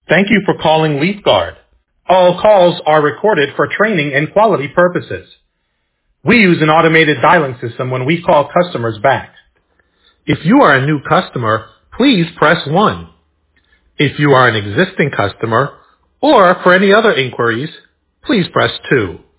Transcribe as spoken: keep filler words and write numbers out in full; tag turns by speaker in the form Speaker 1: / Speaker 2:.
Speaker 1: Thank you for calling LeafGuard. All calls are recorded for training and quality purposes. We use an automated dialing system when we call customers back. If you are a new customer, please press one. If you are an existing customer or for any other inquiries, please press two.